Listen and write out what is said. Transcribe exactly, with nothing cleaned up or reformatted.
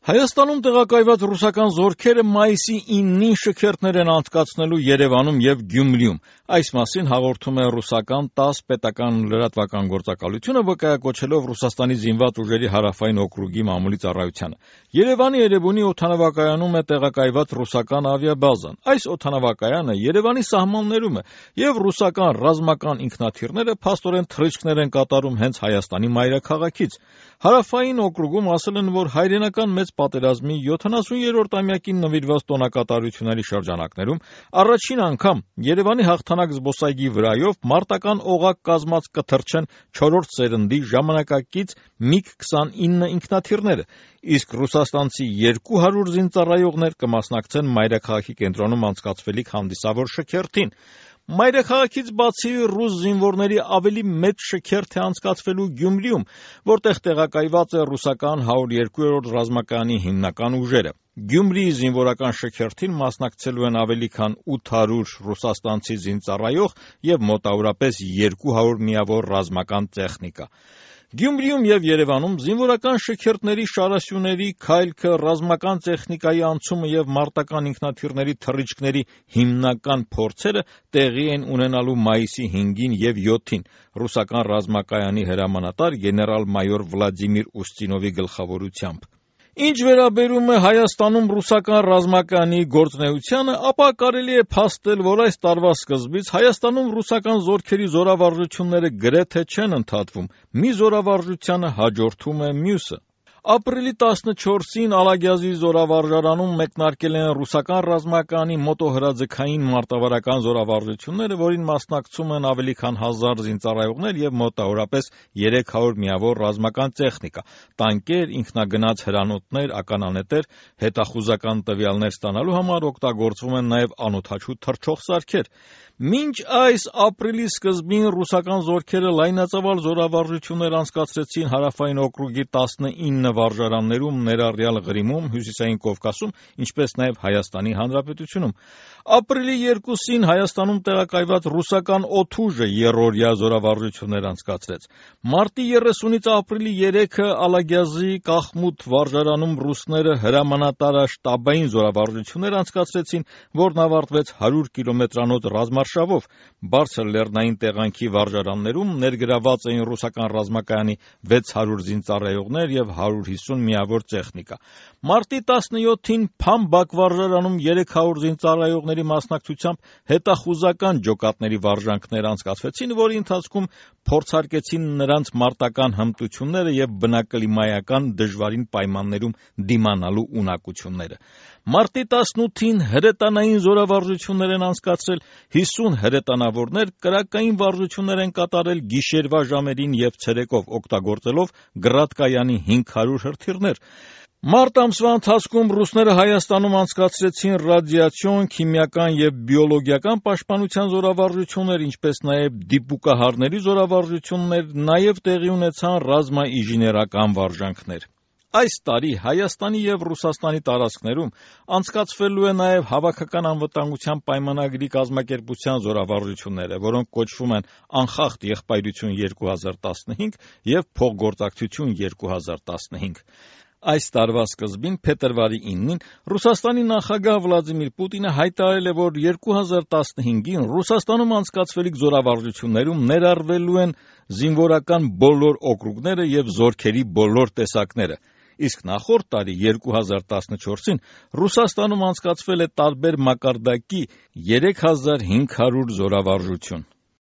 Հայաստանում տեղակայված ռուսական զորքերը մայիսի իննին շքերթներ են անցկացնելու Երևանում և Գյումրիում։ Այս մասին հաղորդում է ռուսական տաս պետական լրատվական գործակալությունը, վկայակոչելով Ռուսաստանի զինված ուժերի հարավային օկրուգի մամուլի ծառայությանը։ Երևանի Էրեբունի օդանավակայանում է տեղակայված ռուսական ավիաբազան։ Այս օդանավակայանը Երևանի սահմաններում է, և ռուսական ռազմական ինքնաթիռները փաստորեն թռիչքներ են կատարում հենց Հայաստանի մայրաքաղաքից։ Հարավային օկրուգում ասել են, որ հայրենական մեծ պատերազմի յոթանասուներորդ-ամյակին նվիրված տոնակատարությունների շրջանակներում առաջին անգամ Երևանի հաղթանակ զբոսայգի վրայով մարտական օղակ կազմած կթռչեն չորրորդ սերնդի ժամանակակից միգ քսանինը ինքնաթիռները, իսկ ռուսաստանցի երկու հարյուր զինծառայողներ կմասնակցեն մայրաքաղաքի կենտրոնում անցկացվելիք հանդիսավոր շքերթին։ Մայրաքաղաքից բացի ռուս զինվորների ավելի մեծ շքերթ է անցկացվելու Գյումրիում, որտեղ տեղակայված է ռուսական հարյուր երկրորդ ռազմակայանի հիմնական ուժերը։ Գյումրիի զինվորական շքերթին մասնակցելու են ավելի քան ութ հարյուր ռուսաստանցի զինծառայող և մոտավորապես երկու հարյուր միավոր ռազմական տեխնիկա։ Գյումրիում և Երևանում զինվորական շքերթների շարասյուների քայլքը, ռազմական տեխնիկայի անցումը և մարտական ինքնաթիռների թռիչքների հիմնական փորձերը տեղի են ունենալու մայիսի հինգին և յոթին ռուսական ռազմակայանի հրամանատար գեներալ-մայոր Վլադիմիր Ուստինովի գլխավորությամբ։ Ինչ վերաբերում է Հայաստանում ռուսական ռազմակայանի գործունեությանը, ապա կարելի է փաստել, որ այս տարվա սկզբից Հայաստանում ռուսական զորքերի զորավարժությունները գրեթե չեն ընդհատվում, մի զորավարժությանը հաջորդում է մյուսը։ Ապրիլի տասնչորսին Ալագյազի զորավարժարանում մեկնարկել են ռուսական ռազմակայանի մոտոհրաձգային մարտավարական զորավարժությունները, որին մասնակցում են ավելի քան հազար զինծառայողներ և մոտավորապես երեք հարյուր միավոր ռազմական տեխնիկա, տանկեր, ինքնագնաց հրանոթներ, ականանետեր, հետախուզական տվյալներ ստանալու համար օգտագործվում են նաև անօդաչու թռչող սարքեր։ Մինչ այս ապրիլի սկզբին ռուսական զորքերը լայնածավալ զորավարժություններ անցկացրեցին հարավային օկրուգի տասնինը վարժարաններում, ներառյալ Ղրիմում, Հյուսիսային Կովկասում, ինչպես նաև Հայաստանի Հանրապետությունում։ Ապրիլի երկուսին Հայաստանում տեղակայված ռուսական օդուժը եռօրյա զորավարժություններ անցկացրեց։ Մարտի երեսունից ապրիլի երեքը Ալագյազի Կախմուտ վարժարանում ռուսները հրամանատարաշտաբային զորավարժություններ անցկացրեցին, որն ավարտվեց հարյուր կիլոմետրանոց ռազմարշավով։ Բարձր լեռնային տեղանքի վարժարաններում ներգրաված էին ռուսական ռազմակայանի վեց հարյուր զինծառայողներ և հարյուր հիսուն միավոր տեխնիկա։ Մարտի տասնյոթին Փամբակ վարժարանում երեք հարյուր զինծառայողների մասնակցությամբ հետախուզական ջոկատների վարժանքներ անցկացվեցին, որի ընթացքում փորձարկեցին նրանց մարտական հմտությունները և բնակլիմայական դժվարին պայմաններում դիմանալու ունակությունները։ Մարտի տասնութին հրետանային զորավարժություններ են անցկացրել, հիսուն հրետանավորներ կրակային վարժություններ են կատարել գիշերվա ժամերին և ցերեկով, օգտագործելով Գրադկայանի հինգ հարյուր հրթիռներ։ Մարտ ամսվա ընթացքում ռուսները Հայաստանում անցկացրեցին ռադիացիոն, քիմիական և բիոլոգիական պաշտպանության զորավարժություններ, ինչպես նաև դիպուկահարների զորավարժություններ, նաև տեղի ունեցան ռազմաինժեներական վարժանքներ։ Այս տարի Հայաստանի և Ռուսաստանի տարածքներում անցկացվելու է նաև Հավաքական անվտանգության պայմանագրի կազմակերպության զորավարժությունները, որոնք կոչվում են Անխախտ եղբայրություն երկու հազար տասնհինգ և Փոխգործակցություն երկու հազար տասնհինգ։ Այս տարվա սկզբին, փետրվարի իննին, Ռուսաստանի նախագահ Վլադիմիր Պուտինը հայտարարել է, որ երկու հազար տասնհինգին Ռուսաստանում անցկացվելիք զորավարժություններում ներառվելու են զինվորական բոլոր օկրուգները և զորքերի բոլոր տեսակները, իսկ նախորդ տարի երկու հազար տասնչորսին Ռուսաստանում անցկացվել է տարբեր մակարդակի երեք հազար հինգ հարյուր զորավարժություն։